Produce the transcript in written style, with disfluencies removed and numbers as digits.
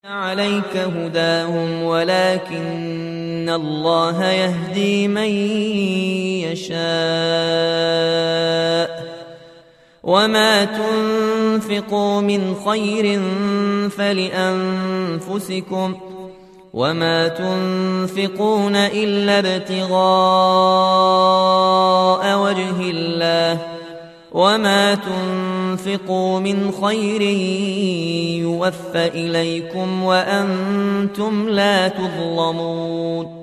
عليك هداهم ولكن الله يهدي من يشاء وما تنفقوا من خير فلأنفسكم وما تنفقون إلا ابتغاء وجه الله وما تنفقوا من خير يوفى إليكم وأنتم لا تظلمون